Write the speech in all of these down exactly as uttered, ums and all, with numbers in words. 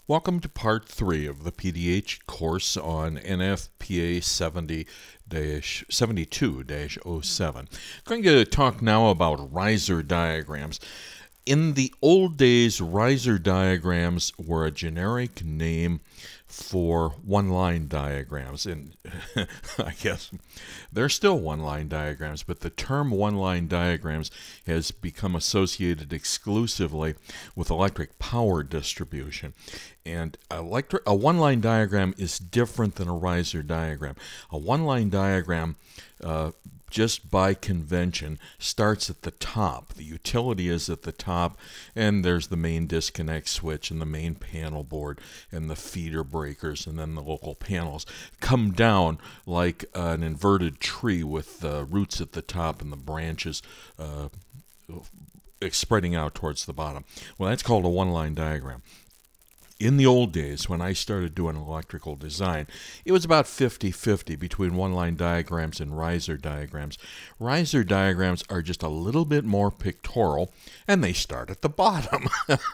Welcome to part three of the P D H course on N F P A seventy seventy-two dash oh seven. I'm going to talk now about riser diagrams. In the old days, riser diagrams were a generic name for one-line diagrams, and I guess they're still one-line diagrams, but the term one-line diagrams has become associated exclusively with electric power distribution. And electric, a one-line diagram is different than a riser diagram. A one-line diagram, uh, just by convention, starts at the top. The utility is at the top, and there's the main disconnect switch and the main panel board and the feeder breakers, and then the local panels come down like an inverted tree with the roots at the top and the branches uh, spreading out towards the bottom. Well, that's called a one-line diagram. In the old days, when I started doing electrical design, it was about fifty-fifty between one-line diagrams and riser diagrams. Riser diagrams are just a little bit more pictorial, and they start at the bottom.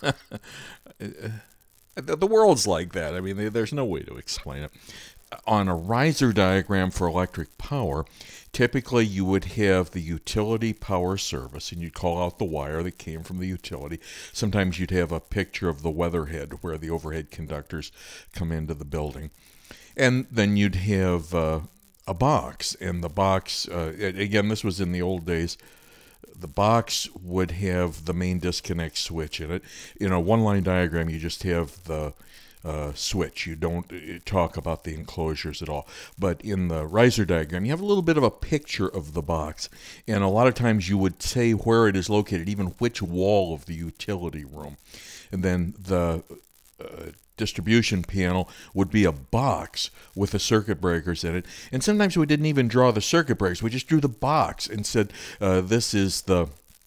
The world's like that. I mean, there's no way to explain it. On a riser diagram for electric power, typically you would have the utility power service, and you'd call out the wire that came from the utility. Sometimes you'd have a picture of the weatherhead where the overhead conductors come into the building. And then you'd have uh, a box, and the box, uh, again, this was in the old days, the box would have the main disconnect switch in it. In a one-line diagram, you just have the Uh, switch. You don't uh, talk about the enclosures at all. But in the riser diagram, you have a little bit of a picture of the box. And a lot of times you would say where it is located, even which wall of the utility room. And then the uh, distribution panel would be a box with the circuit breakers in it. And sometimes we didn't even draw the circuit breakers. We just drew the box and said, uh, this is the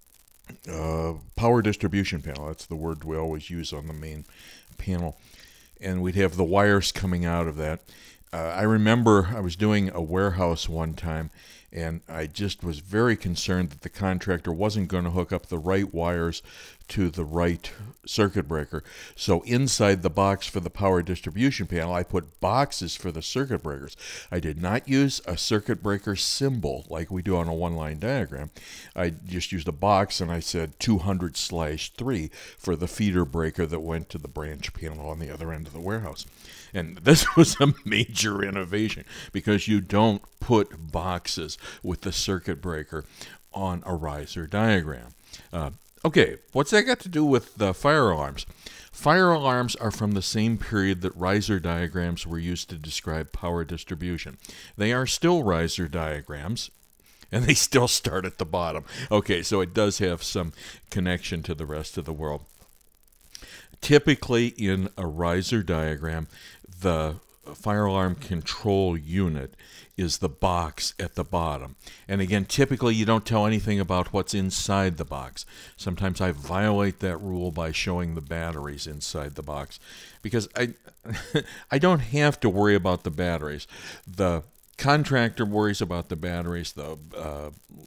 uh, power distribution panel. That's the word we always use on the main panel. And we'd have the wires coming out of that. Uh, I remember I was doing a warehouse one time, and I just was very concerned that the contractor wasn't going to hook up the right wires to the right circuit breaker. So inside the box for the power distribution panel, I put boxes for the circuit breakers. I did not use a circuit breaker symbol like we do on a one-line diagram. I just used a box, and I said two hundred slash three for the feeder breaker that went to the branch panel on the other end of the warehouse. And this was a major innovation because you don't put boxes with the circuit breaker on a riser diagram. Uh, okay, what's that got to do with the fire alarms? Fire alarms are from the same period that riser diagrams were used to describe power distribution. They are still riser diagrams, and they still start at the bottom. Okay, so it does have some connection to the rest of the world. Typically, in a riser diagram, the fire alarm control unit is the box at the bottom. And again, typically you don't tell anything about what's inside the box. Sometimes I violate that rule by showing the batteries inside the box because I I don't have to worry about the batteries. The contractor worries about the batteries. The uh,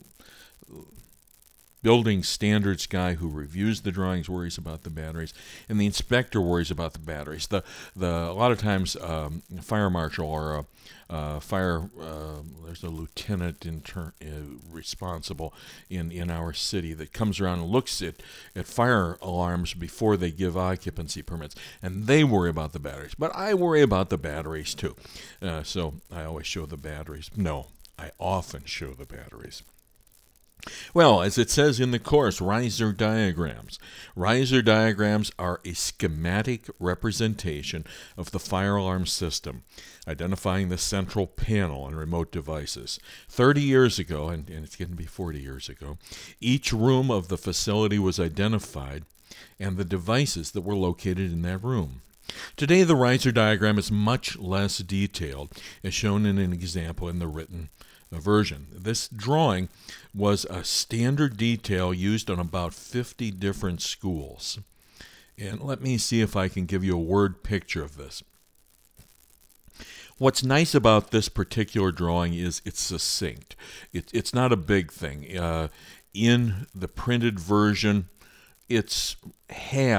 building standards guy who reviews the drawings worries about the batteries, and the inspector worries about the batteries. The the a lot of times, um, a fire marshal or a uh, fire uh, there's a lieutenant in turn, uh, responsible in, in our city that comes around and looks at, at fire alarms before they give occupancy permits, and they worry about the batteries. But I worry about the batteries too, uh, so I always show the batteries. No, I often show the batteries. Well, as it says in the course, riser diagrams. Riser diagrams are a schematic representation of the fire alarm system, identifying the central panel and remote devices. Thirty years ago, and, and it's going to be forty years ago, each room of the facility was identified and the devices that were located in that room. Today, the riser diagram is much less detailed, as shown in an example in the written version. This drawing was a standard detail used on about fifty different schools. And let me see if I can give you a word picture of this. What's nice about this particular drawing is it's succinct. It, it's not a big thing. Uh, in the printed version, it's half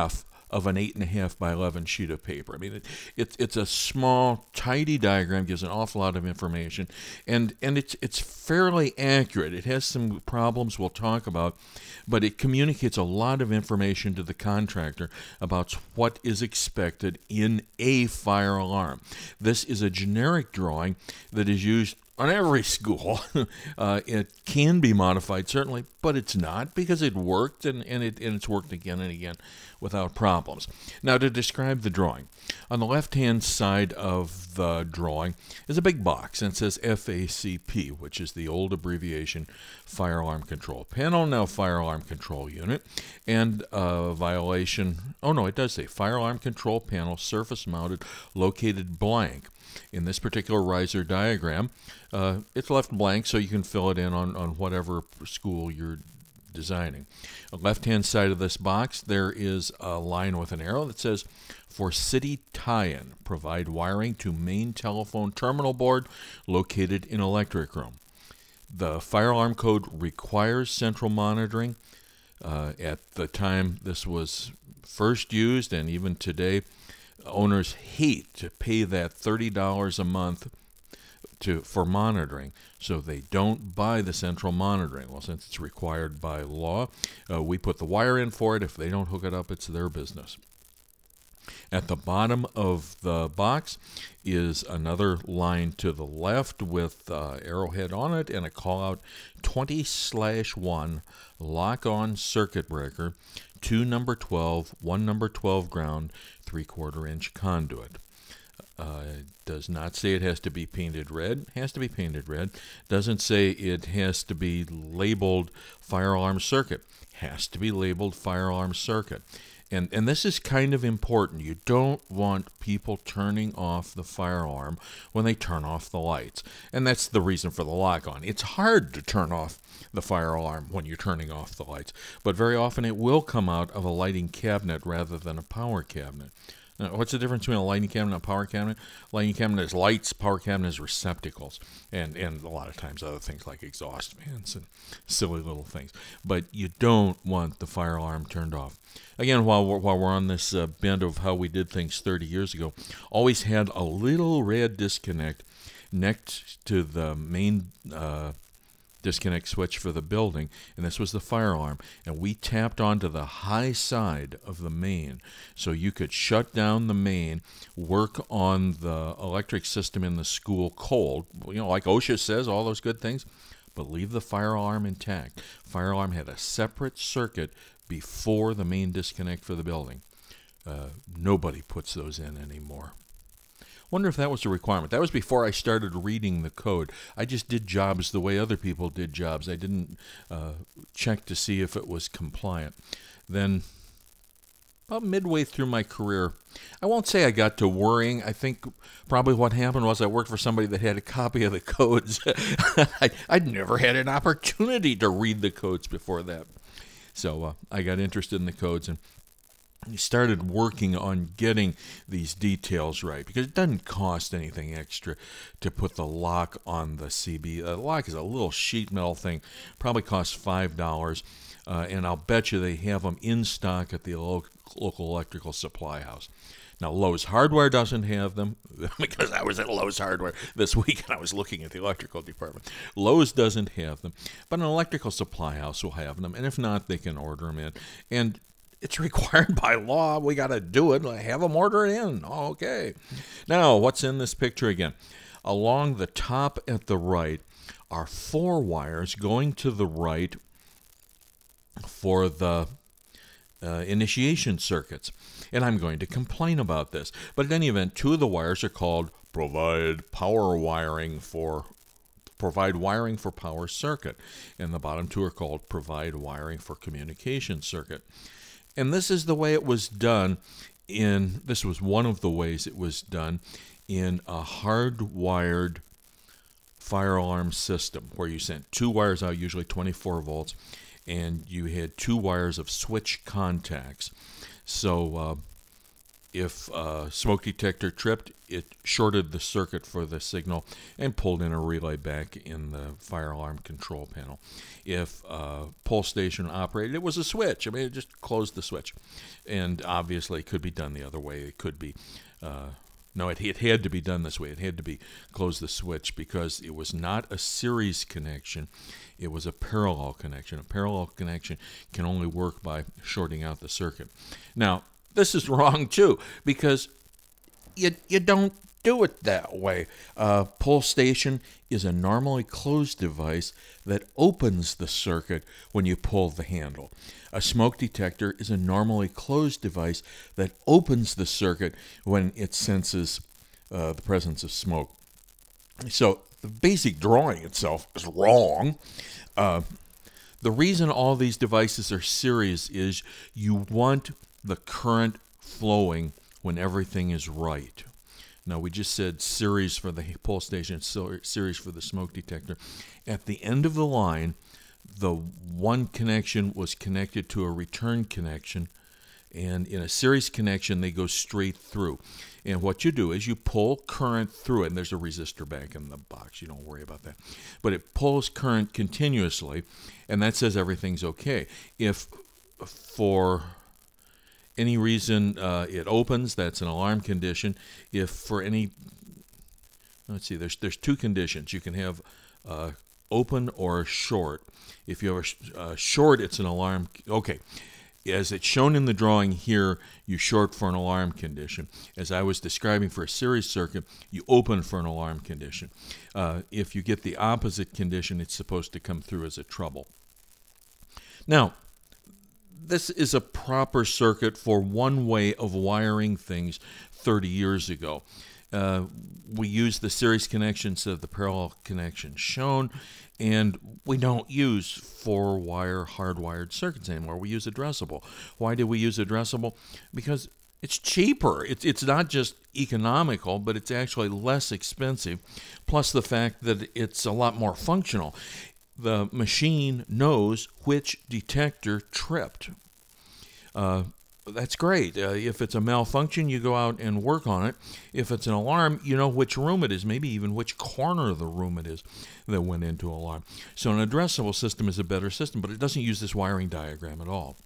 of an eight and a half by eleven sheet of paper. I mean, it, it, it's a small, tidy diagram, gives an awful lot of information, and, and it's, it's fairly accurate. It has some problems we'll talk about, but it communicates a lot of information to the contractor about what is expected in a fire alarm. This is a generic drawing that is used on every school. uh, it can be modified, certainly, but it's not, because it worked, and, and, it, and it's worked again and again without problems. Now, to describe the drawing, on the left-hand side of the drawing is a big box, and it says F A C P, which is the old abbreviation Fire Alarm Control Panel, now Fire Alarm Control Unit, and uh, violation, oh no, it does say Fire Alarm Control Panel, surface-mounted, located blank. In this particular riser diagram, uh, it's left blank, so you can fill it in on, on whatever school you're designing. On the left-hand side of this box, there is a line with an arrow that says, for city tie-in, provide wiring to main telephone terminal board located in electric room. The fire alarm code requires central monitoring. Uh, at the time this was first used, and even today, owners hate to pay that thirty dollars a month to for monitoring, so they don't buy the central monitoring. Well, since it's required by law, uh, we put the wire in for it. If they don't hook it up, it's their business. At the bottom of the box is another line to the left with uh, arrowhead on it and a call out twenty slash one lock-on circuit breaker, two number twelve, one number twelve ground, three-quarter inch conduit. Uh, it does not say it has to be painted red. It has to be painted red. Doesn't say it has to be labeled fire alarm circuit. Has to be labeled fire alarm circuit. And, and this is kind of important. You don't want people turning off the fire alarm when they turn off the lights. And that's the reason for the lock-on. It's hard to turn off the fire alarm when you're turning off the lights, but very often it will come out of a lighting cabinet rather than a power cabinet. Now, what's the difference between a lighting cabinet and a power cabinet? Lighting cabinet is lights, power cabinet is receptacles, and, and a lot of times other things like exhaust fans and silly little things. But you don't want the fire alarm turned off. Again, while we're, while we're on this uh, bent of how we did things thirty years ago, always had a little red disconnect next to the main uh, disconnect switch for the building, and this was the fire alarm, and we tapped onto the high side of the main so you could shut down the main, work on the electric system in the school cold, you know, like OSHA says, all those good things, but leave the fire alarm intact. Fire alarm had a separate circuit before the main disconnect for the building. Uh, nobody puts those in anymore. Wonder if that was a requirement. That was before I started reading the code. I just did jobs the way other people did jobs. I didn't uh, check to see if it was compliant. Then, about midway through my career, I won't say I got to worrying. I think probably what happened was I worked for somebody that had a copy of the codes. I, I'd never had an opportunity to read the codes before that. So uh, I got interested in the codes and started working on getting these details right, because it doesn't cost anything extra to put the lock on the C B. The lock is a little sheet metal thing, probably costs five dollars, uh, and I'll bet you they have them in stock at the lo- local electrical supply house. Now, Lowe's Hardware doesn't have them, because I was at Lowe's Hardware this week and I was looking at the electrical department. Lowe's doesn't have them, but an electrical supply house will have them, and if not, they can order them in. And it's required by law. We got to do it. Have them order it in. Okay. Now, what's in this picture again? Along the top at the right are four wires going to the right for the uh, initiation circuits. And I'm going to complain about this. But in any event, two of the wires are called provide power wiring for provide wiring for power circuit. And the bottom two are called provide wiring for communication circuit. And this is the way it was done in, this was one of the ways it was done in a hardwired fire alarm system, where you sent two wires out, usually twenty-four volts, and you had two wires of switch contacts. So uh, If a smoke detector tripped, it shorted the circuit for the signal and pulled in a relay back in the fire alarm control panel. If a pull station operated, it was a switch. I mean, it just closed the switch. And obviously, it could be done the other way. It could be, uh, no, it, it had to be done this way. It had to be close the switch because it was not a series connection. It was a parallel connection. A parallel connection can only work by shorting out the circuit. Now, this is wrong too, because you you don't do it that way. A pull station is a normally closed device that opens the circuit when you pull the handle. A smoke detector is a normally closed device that opens the circuit when it senses uh, the presence of smoke. So the basic drawing itself is wrong. Uh, the reason all these devices are series is you want the current flowing when everything is right. Now, we just said series for the pull station, series for the smoke detector. At the end of the line, the one connection was connected to a return connection, and in a series connection, they go straight through. And what you do is you pull current through it, and there's a resistor back in the box. You don't worry about that. But it pulls current continuously, and that says everything's okay. If for any reason uh, it opens, that's an alarm condition. If for any, let's see, there's there's two conditions. You can have uh, open or short. If you have a uh, short, it's an alarm. Okay, as it's shown in the drawing here, you short for an alarm condition. As I was describing for a series circuit, you open for an alarm condition. Uh, if you get the opposite condition, it's supposed to come through as a trouble. Now, this is a proper circuit for one way of wiring things thirty years ago. Uh, we use the series connection instead of the parallel connection shown, and we don't use four-wire hardwired circuits anymore. We use addressable. Why do we use addressable? Because it's cheaper. It's, it's not just economical, but it's actually less expensive, plus the fact that it's a lot more functional. The machine knows which detector tripped. Uh, that's great. Uh, if it's a malfunction, you go out and work on it. If it's an alarm, you know which room it is, maybe even which corner of the room it is that went into alarm. So an addressable system is a better system, but it doesn't use this wiring diagram at all.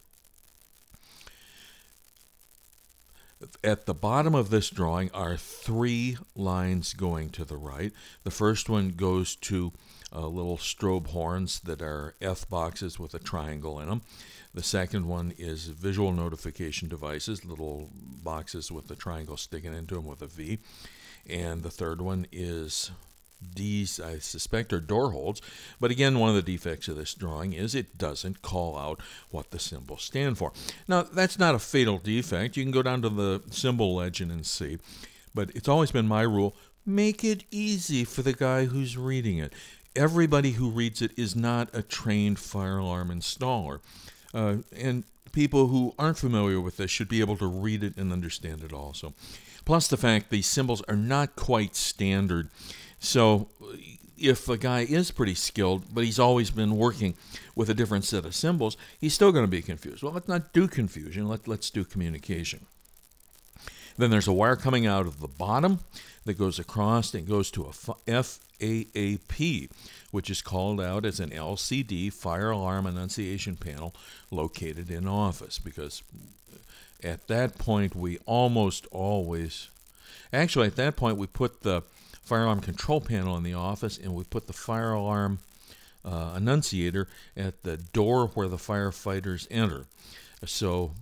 At the bottom of this drawing are three lines going to the right. The first one goes to uh, little strobe horns that are F boxes with a triangle in them. The second one is visual notification devices, little boxes with a triangle sticking into them with a V. And the third one is D's, I suspect, are door holds. But again, one of the defects of this drawing is it doesn't call out what the symbols stand for. Now, that's not a fatal defect. You can go down to the symbol legend and see. But it's always been my rule, make it easy for the guy who's reading it. Everybody who reads it is not a trained fire alarm installer. Uh, and people who aren't familiar with this should be able to read it and understand it also. Plus the fact these symbols are not quite standard. So if a guy is pretty skilled, but he's always been working with a different set of symbols, he's still going to be confused. Well, let's not do confusion. Let, let's do communication. Then there's a wire coming out of the bottom that goes across and goes to a F A A P, which is called out as an L C D, Fire Alarm Annunciation Panel, located in office, because at that point we almost always, actually at that point we put the fire alarm control panel in the office, and we put the fire alarm uh, annunciator at the door where the firefighters enter. So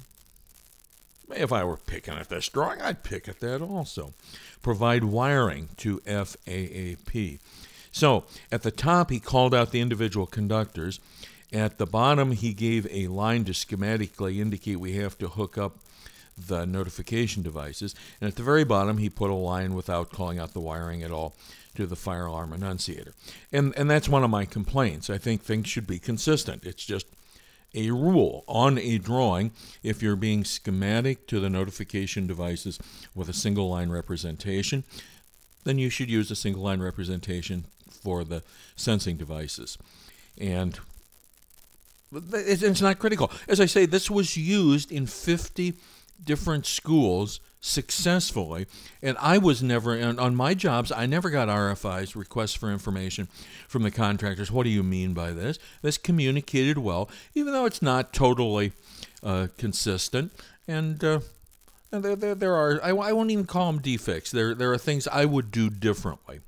if I were picking at this drawing, I'd pick at that also. Provide wiring to F A A P. So at the top, he called out the individual conductors. At the bottom, he gave a line to schematically indicate we have to hook up the notification devices. And at the very bottom, he put a line without calling out the wiring at all to the fire alarm annunciator. And, and that's one of my complaints. I think things should be consistent. It's just a rule on a drawing. If you're being schematic to the notification devices with a single line representation, then you should use a single line representation for the sensing devices. And it's not critical. As I say, this was used in fifty different schools successfully, and I was never, on my jobs, I never got R F Is, requests for information, from the contractors. What do you mean by this? This communicated well, even though it's not totally uh, consistent, and uh, there, there, there are, I, I won't even call them defects. There, there are things I would do differently.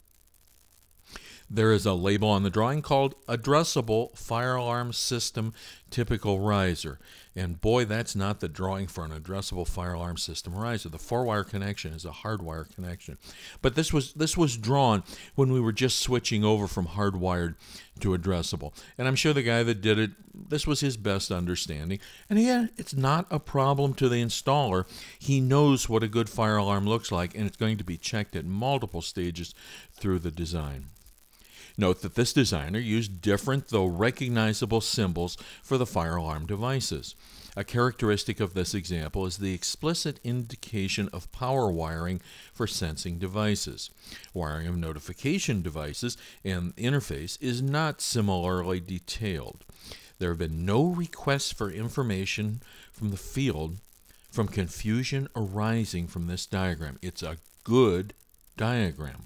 There is a label on the drawing called Addressable Fire Alarm System Typical Riser. And boy, that's not the drawing for an addressable fire alarm system riser. The four-wire connection is a hardwire connection. But this was this was drawn when we were just switching over from hardwired to addressable. And I'm sure the guy that did it, this was his best understanding. And yeah, it's not a problem to the installer. He knows what a good fire alarm looks like, and it's going to be checked at multiple stages through the design. Note that this designer used different, though recognizable, symbols for the fire alarm devices. A characteristic of this example is the explicit indication of power wiring for sensing devices. Wiring of notification devices and interface is not similarly detailed. There have been no requests for information from the field from confusion arising from this diagram. It's a good diagram.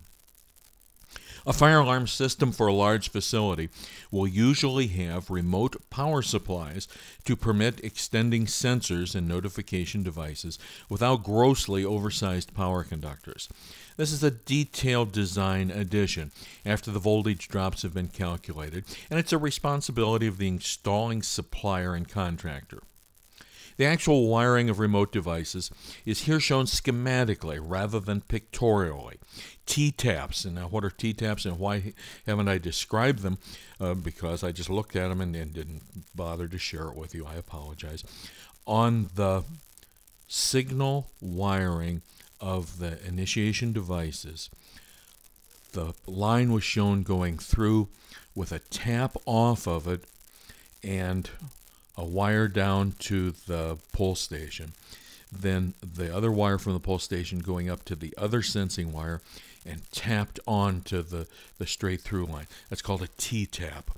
A fire alarm system for a large facility will usually have remote power supplies to permit extending sensors and notification devices without grossly oversized power conductors. This is a detailed design addition after the voltage drops have been calculated, and it's a responsibility of the installing supplier and contractor. The actual wiring of remote devices is here shown schematically rather than pictorially. T-taps, and now what are T-taps and why haven't I described them? Uh, because I just looked at them and, and didn't bother to share it with you. I apologize. On the signal wiring of the initiation devices, the line was shown going through with a tap off of it and a wire down to the pull station. Then the other wire from the pull station going up to the other sensing wire and tapped onto the, the straight through line. That's called a T-tap.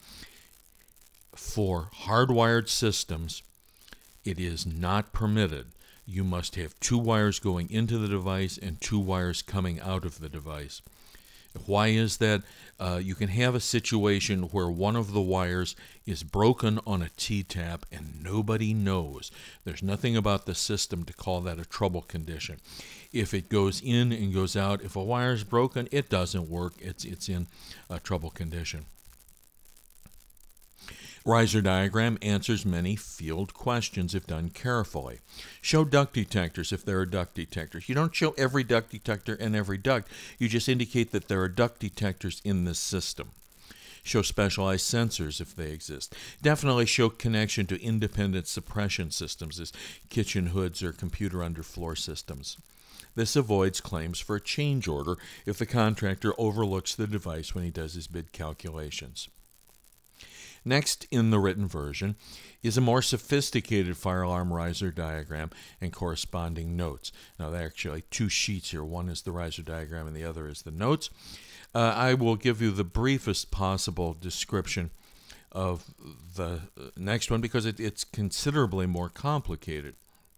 For hardwired systems, it is not permitted. You must have two wires going into the device and two wires coming out of the device. Why is that? Uh, you can have a situation where one of the wires is broken on a T-tap and nobody knows. There's nothing about the system to call that a trouble condition. If it goes in and goes out, if a wire is broken, it doesn't work. It's, it's in a trouble condition. Riser diagram answers many field questions if done carefully. Show duct detectors if there are duct detectors. You don't show every duct detector and every duct. You just indicate that there are duct detectors in this system. Show specialized sensors if they exist. Definitely show connection to independent suppression systems as kitchen hoods or computer underfloor systems. This avoids claims for a change order if the contractor overlooks the device when he does his bid calculations. Next in the written version is a more sophisticated fire alarm riser diagram and corresponding notes. Now there are actually two sheets here. One is the riser diagram and the other is the notes. Uh, I will give you the briefest possible description of the next one because it, it's considerably more complicated.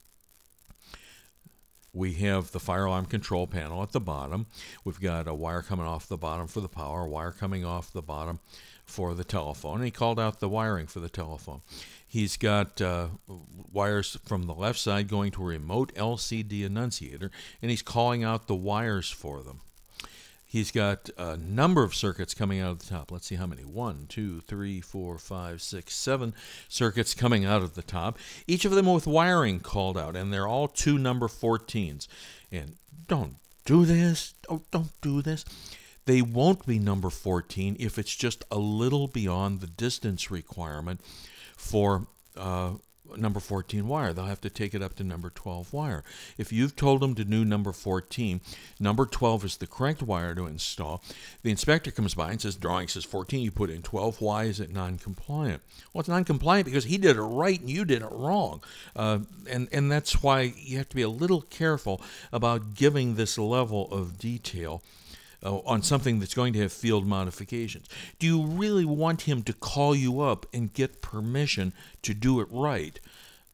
We have the fire alarm control panel at the bottom. We've got a wire coming off the bottom for the power, a wire coming off the bottom for the telephone. And he called out the wiring for the telephone. He's got uh, wires from the left side going to a remote L C D annunciator, and he's calling out the wires for them. He's got a number of circuits coming out of the top. Let's see how many. One, two, three, four, five, six, seven circuits coming out of the top. Each of them with wiring called out, and they're all two number fourteens. And don't do this. Don't, don't do this. They won't be number fourteen if it's just a little beyond the distance requirement for uh, number fourteen wire. They'll have to take it up to number twelve wire. If you've told them to do number fourteen, number twelve is the correct wire to install. The inspector comes by and says, drawing says fourteen, you put in twelve. Why is it non-compliant? Well, it's non-compliant because he did it right and you did it wrong. Uh, and, and that's why you have to be a little careful about giving this level of detail Uh, on something that's going to have field modifications. Do you really want him to call you up and get permission to do it right?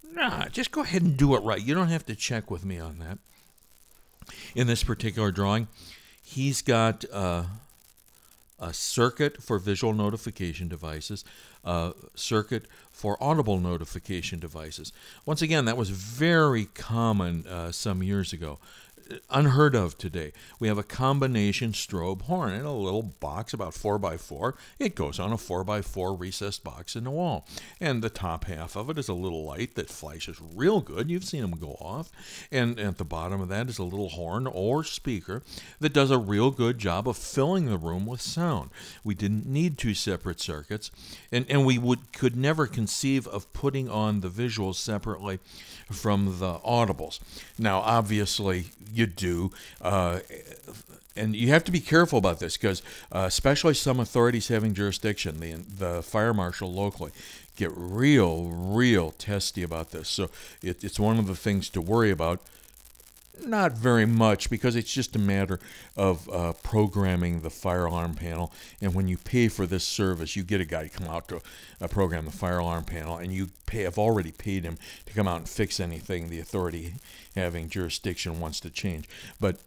Nah, just go ahead and do it right. You don't have to check with me on that. In this particular drawing, he's got uh, a circuit for visual notification devices, a circuit for audible notification devices. Once again, that was very common uh, some years ago. Unheard of today. We have a combination strobe horn in a little box about four by four. It goes on a four by four recessed box in the wall. And the top half of it is a little light that flashes real good. You've seen them go off. And at the bottom of that is a little horn or speaker that does a real good job of filling the room with sound. We didn't need two separate circuits. And, and we would could never conceive of putting on the visuals separately from the audibles. Now, obviously, you do, uh, and you have to be careful about this because uh, especially some authorities having jurisdiction, the, the fire marshal locally, get real, real testy about this. So it, it's one of the things to worry about. Not very much, because it's just a matter of uh, programming the fire alarm panel. And when you pay for this service, you get a guy to come out to uh, program the fire alarm panel, and you pay, have already paid him to come out and fix anything the authority having jurisdiction wants to change. But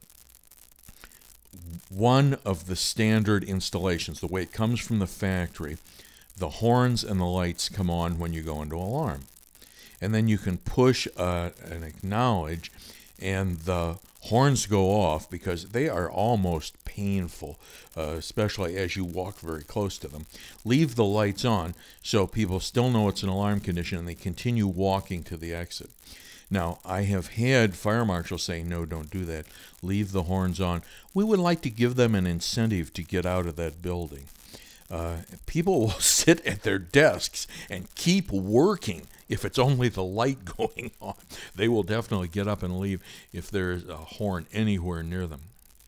one of the standard installations, the way it comes from the factory, the horns and the lights come on when you go into alarm. And then you can push uh, and acknowledge, and the horns go off because they are almost painful, uh, especially as you walk very close to them. Leave the lights on so people still know it's an alarm condition and they continue walking to the exit. Now, I have had fire marshals say, no, don't do that. Leave the horns on. We would like to give them an incentive to get out of that building. Uh, people will sit at their desks and keep working if it's only the light going on. They will definitely get up and leave if there's a horn anywhere near them.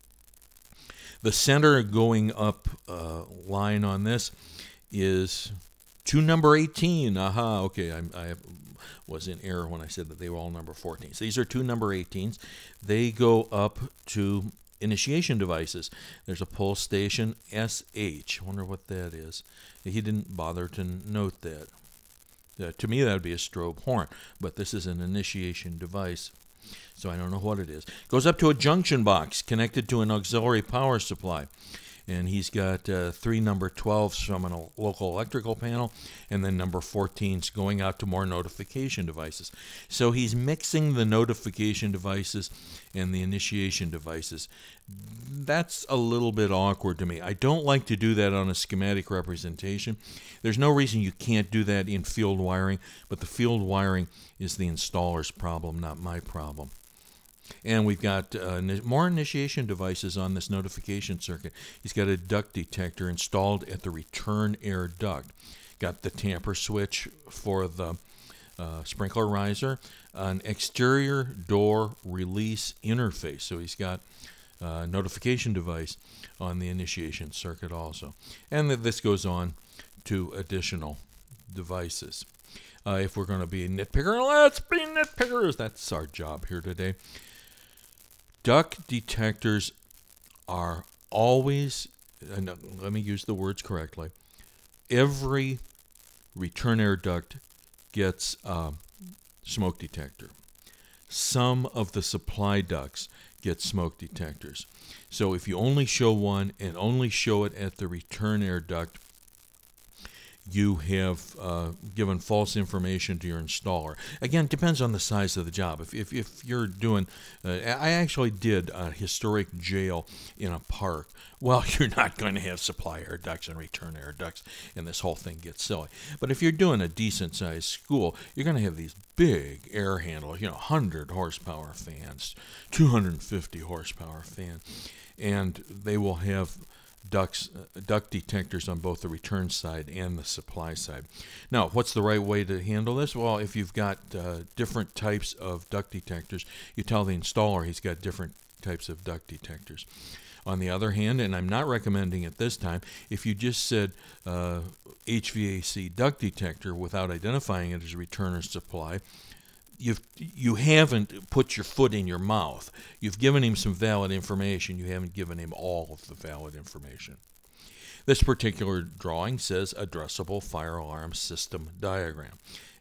The center going up uh, line on this is to number eighteen. Aha, okay, I, I was in error when I said that they were all number fourteen. So these are two number eighteens. They go up to initiation devices. There's a pull station S H. I wonder what that is. He didn't bother to note that. Uh, to me, that would be a strobe horn, but this is an initiation device, so I don't know what it is. Goes up to a junction box connected to an auxiliary power supply. And he's got uh, three number twelves from a local electrical panel, and then number fourteens going out to more notification devices. So he's mixing the notification devices and the initiation devices. That's a little bit awkward to me. I don't like to do that on a schematic representation. There's no reason you can't do that in field wiring, but the field wiring is the installer's problem, not my problem. And we've got uh, more initiation devices on this notification circuit. He's got a duct detector installed at the return air duct. Got the tamper switch for the uh, sprinkler riser, an exterior door release interface. So he's got a notification device on the initiation circuit also. And this goes on to additional devices. Uh, if we're going to be a nitpicker, let's be nitpickers. That's our job here today. Duct detectors are always, and let me use the words correctly, every return air duct gets a smoke detector. Some of the supply ducts get smoke detectors. So if you only show one and only show it at the return air duct, you have uh, given false information to your installer. Again, it depends on the size of the job. If, if, if you're doing, uh, I actually did a historic jail in a park. Well, you're not going to have supply air ducts and return air ducts, and this whole thing gets silly. But if you're doing a decent-sized school, you're going to have these big air handlers, you know, one hundred horsepower fans, two hundred fifty horsepower fan, and they will have ducts, uh, duct detectors on both the return side and the supply side. Now, what's the right way to handle this? Well, if you've got uh, different types of duct detectors, you tell the installer he's got different types of duct detectors. On the other hand, and I'm not recommending it this time, if you just said uh, H V A C duct detector without identifying it as a return or supply, You've, you haven't put your foot in your mouth. You've given him some valid information. You haven't given him all of the valid information. This particular drawing says addressable fire alarm system diagram.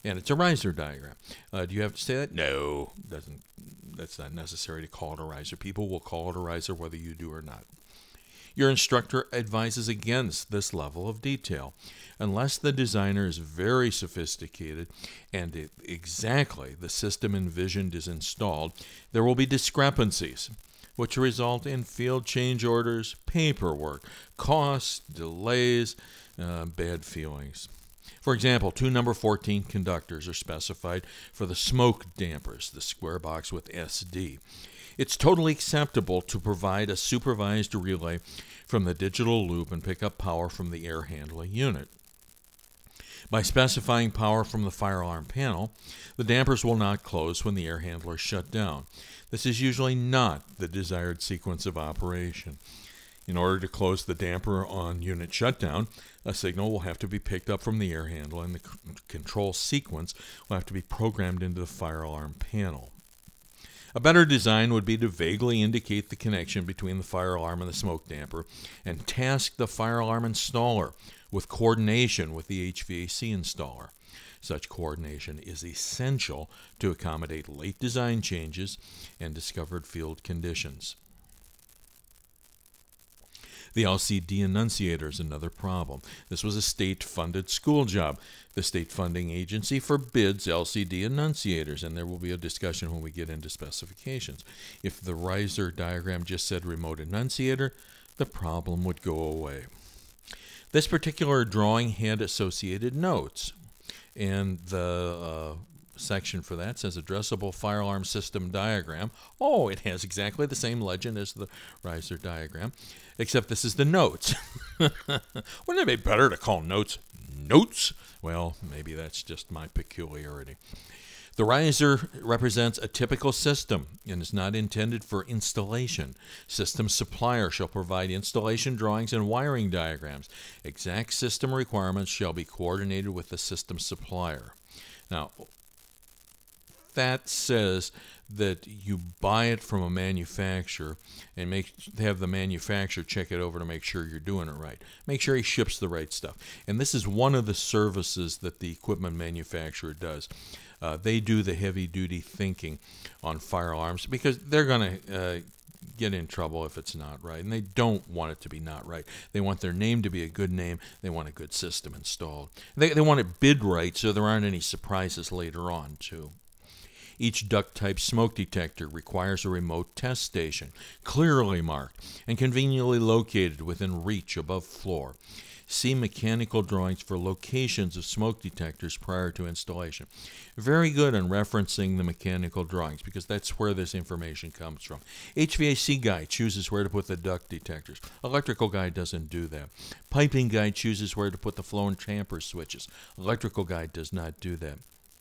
And it's a riser diagram. Uh, do you have to say that? No, doesn't. That's not necessary to call it a riser. People will call it a riser whether you do or not. Your instructor advises against this level of detail. Unless the designer is very sophisticated and it, exactly the system envisioned is installed, there will be discrepancies, which result in field change orders, paperwork, costs, delays, uh, bad feelings. For example, two number fourteen conductors are specified for the smoke dampers, the square box with S D. It's totally acceptable to provide a supervised relay from the digital loop and pick up power from the air handling unit. By specifying power from the fire alarm panel, the dampers will not close when the air handler is shut down. This is usually not the desired sequence of operation. In order to close the damper on unit shutdown, a signal will have to be picked up from the air handler and the c- control sequence will have to be programmed into the fire alarm panel. A better design would be to vaguely indicate the connection between the fire alarm and the smoke damper and task the fire alarm installer with coordination with the H V A C installer. Such coordination is essential to accommodate late design changes and discovered field conditions. The L C D annunciator is another problem. This was a state-funded school job. The state funding agency forbids L C D annunciators, and there will be a discussion when we get into specifications. If the riser diagram just said remote annunciator, the problem would go away. This particular drawing had associated notes, and the uh, section for that says addressable fire alarm system diagram. Oh, it has exactly the same legend as the riser diagram, except this is the notes. Wouldn't it be better to call notes notes? Well, maybe that's just my peculiarity. The riser represents a typical system and is not intended for installation. System supplier shall provide installation drawings and wiring diagrams. Exact system requirements shall be coordinated with the system supplier. Now, that says that you buy it from a manufacturer and make have the manufacturer check it over to make sure you're doing it right. Make sure he ships the right stuff. And this is one of the services that the equipment manufacturer does. Uh, they do the heavy-duty thinking on fire alarms because they're going to uh, get in trouble if it's not right. And they don't want it to be not right. They want their name to be a good name. They want a good system installed. They, they want it bid right so there aren't any surprises later on, too. Each duct-type smoke detector requires a remote test station, clearly marked and conveniently located within reach above floor. See mechanical drawings for locations of smoke detectors prior to installation. Very good on referencing the mechanical drawings because that's where this information comes from. H V A C guy chooses where to put the duct detectors. Electrical guy doesn't do that. Piping guy chooses where to put the flow and tamper switches. Electrical guy does not do that.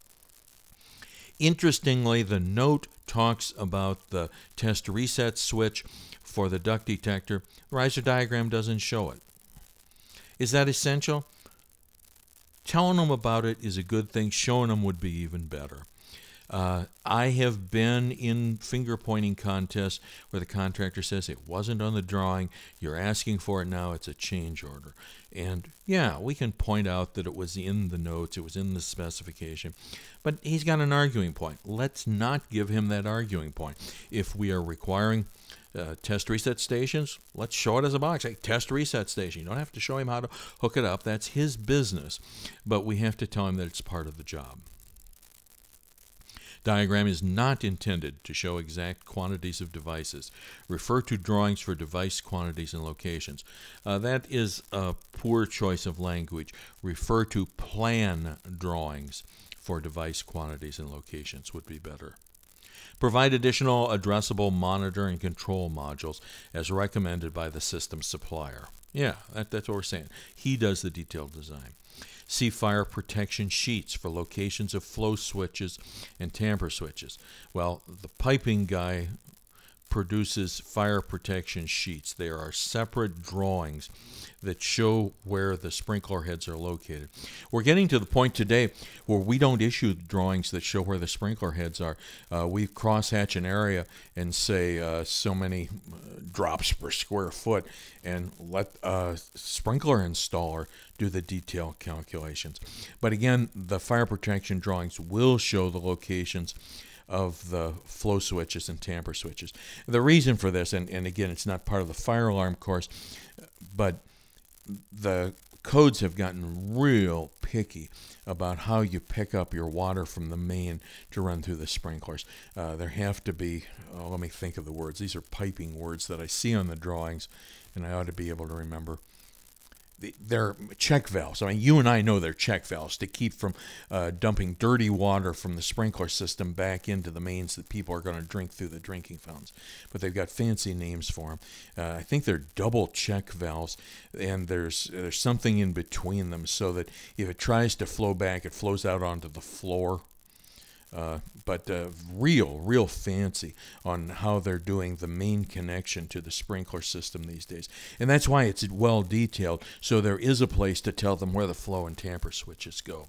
Interestingly, the note talks about the test reset switch for the duct detector. The riser diagram doesn't show it. Is that essential? Telling them about it is a good thing. Showing them would be even better. Uh, I have been in finger pointing contests where the contractor says it wasn't on the drawing, you're asking for it now, it's a change order. And yeah, we can point out that it was in the notes, it was in the specification, but he's got an arguing point. Let's not give him that arguing point. If we are requiring uh, test reset stations, let's show it as a box. Hey, test reset station. You don't have to show him how to hook it up. That's his business. But we have to tell him that it's part of the job. Diagram is not intended to show exact quantities of devices. Refer to drawings for device quantities and locations. Uh, that is a poor choice of language. Refer to plan drawings for device quantities and locations would be better. Provide additional addressable monitor and control modules as recommended by the system supplier. Yeah, that, that's what we're saying. He does the detailed design. See fire protection sheets for locations of flow switches and tamper switches. Well, the piping guy produces fire protection sheets. There are separate drawings that show where the sprinkler heads are located. We're getting to the point today where we don't issue drawings that show where the sprinkler heads are. Uh, we crosshatch an area and say uh, so many uh, drops per square foot and let a sprinkler installer do the detail calculations. But again, the fire protection drawings will show the locations of the flow switches and tamper switches. The reason for this, and, and again, it's not part of the fire alarm course, but the codes have gotten real picky about how you pick up your water from the main to run through the sprinklers. Uh, there have to be, oh, let me think of the words. These are piping words that I see on the drawings, and I ought to be able to remember. They're check valves. I mean, you and I know they're check valves to keep from uh, dumping dirty water from the sprinkler system back into the mains that people are going to drink through the drinking fountains. But they've got fancy names for them. Uh, I think they're double check valves, and there's there's something in between them so that if it tries to flow back, it flows out onto the floor. Uh, but uh, real, real fancy on how they're doing the main connection to the sprinkler system these days. And that's why it's well detailed, so there is a place to tell them where the flow and tamper switches go.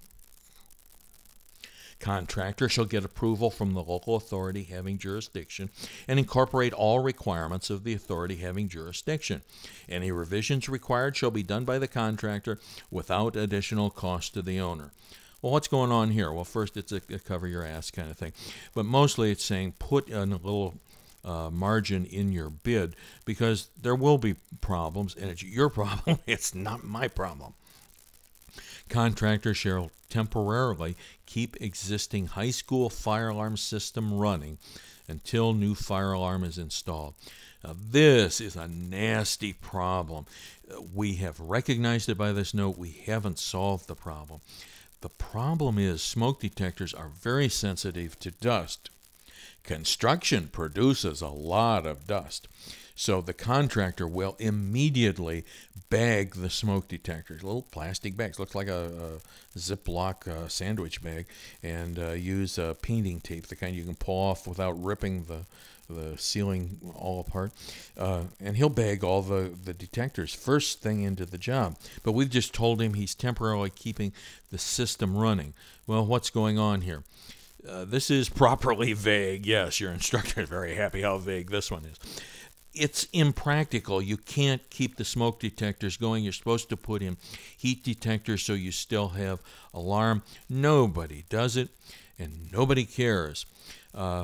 Contractor shall get approval from the local authority having jurisdiction and incorporate all requirements of the authority having jurisdiction. Any revisions required shall be done by the contractor without additional cost to the owner. Well, what's going on here? Well, first, it's a, a cover your ass kind of thing. But mostly it's saying put in a little uh, margin in your bid because there will be problems, and it's your problem. It's not my problem. Contractor shall temporarily keep existing high school fire alarm system running until new fire alarm is installed. Now, this is a nasty problem. We have recognized it by this note. We haven't solved the problem. The problem is smoke detectors are very sensitive to dust. Construction produces a lot of dust. So the contractor will immediately bag the smoke detectors, little plastic bags, looks like a, a Ziploc uh, sandwich bag, and uh, use uh, painting tape, the kind you can pull off without ripping the the ceiling all apart, uh, and he'll bag all the, the detectors first thing into the job. But we've just told him he's temporarily keeping the system running. Well, what's going on here? Uh, this is properly vague. Yes, your instructor is very happy how vague this one is. It's impractical. You can't keep the smoke detectors going. You're supposed to put in heat detectors so you still have alarm. Nobody does it, and nobody cares. Uh,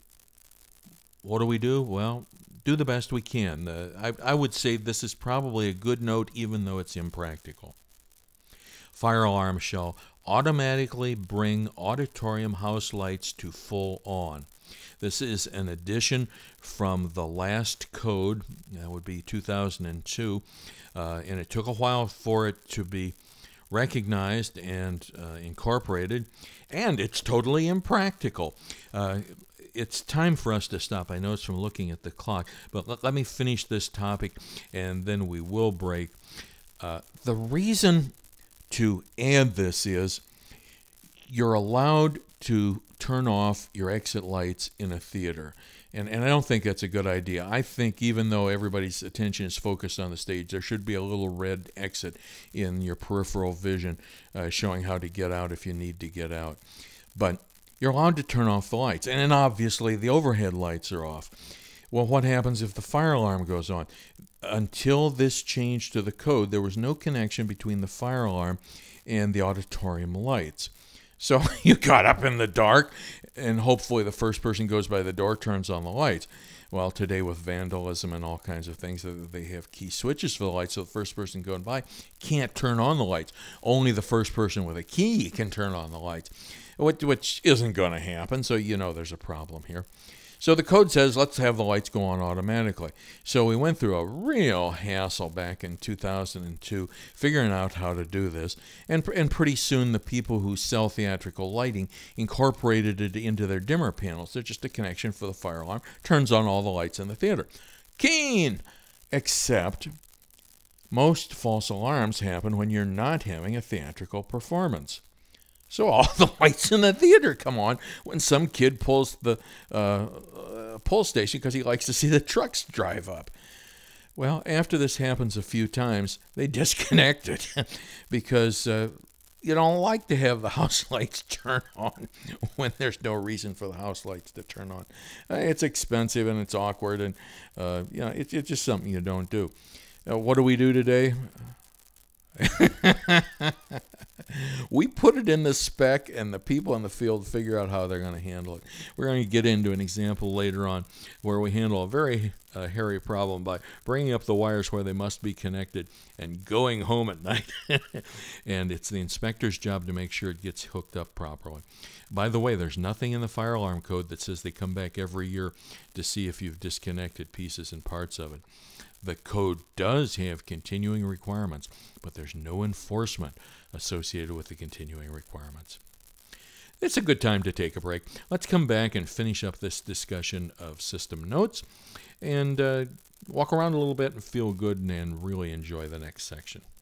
What do we do? Well, do the best we can. Uh, I, I would say this is probably a good note, even though it's impractical. Fire alarm shall automatically bring auditorium house lights to full on. This is an addition from the last code, that would be two thousand two, uh, and it took a while for it to be recognized and uh, incorporated, and it's totally impractical. Uh, It's time for us to stop. I know it's from looking at the clock, but let, let me finish this topic, and then we will break. Uh, the reason to add this is you're allowed to turn off your exit lights in a theater, and, and I don't think that's a good idea. I think even though everybody's attention is focused on the stage, there should be a little red exit in your peripheral vision uh, showing how to get out if you need to get out. But you're allowed to turn off the lights, and then obviously the overhead lights are off. Well, what happens if the fire alarm goes on? Until this change to the code, there was no connection between the fire alarm and the auditorium lights. So you got up in the dark, and hopefully the first person goes by the door turns on the lights. Well, today with vandalism and all kinds of things, they have key switches for the lights, so the first person going by can't turn on the lights. Only the first person with a key can turn on the lights, which isn't going to happen, so you know there's a problem here. So the code says let's have the lights go on automatically. So we went through a real hassle back in two thousand two figuring out how to do this, and, and pretty soon the people who sell theatrical lighting incorporated it into their dimmer panels. They're just a connection for the fire alarm, turns on all the lights in the theater. Keen! Except most false alarms happen when you're not having a theatrical performance. So all the lights in the theater come on when some kid pulls the uh, uh, pull station because he likes to see the trucks drive up. Well, after this happens a few times, they disconnect it because uh, you don't like to have the house lights turn on when there's no reason for the house lights to turn on. Uh, it's expensive and it's awkward, and uh, you know, it, it's just something you don't do. Uh, what do we do today? We put it in the spec, and the people in the field figure out how they're going to handle it. We're going to get into an example later on where we handle a very uh, hairy problem by bringing up the wires where they must be connected and going home at night. And it's the inspector's job to make sure it gets hooked up properly. By the way, there's nothing in the fire alarm code that says they come back every year to see if you've disconnected pieces and parts of it. The code does have continuing requirements, but there's no enforcement associated with the continuing requirements. It's a good time to take a break. Let's come back and finish up this discussion of system notes and uh, walk around a little bit and feel good and, and really enjoy the next section.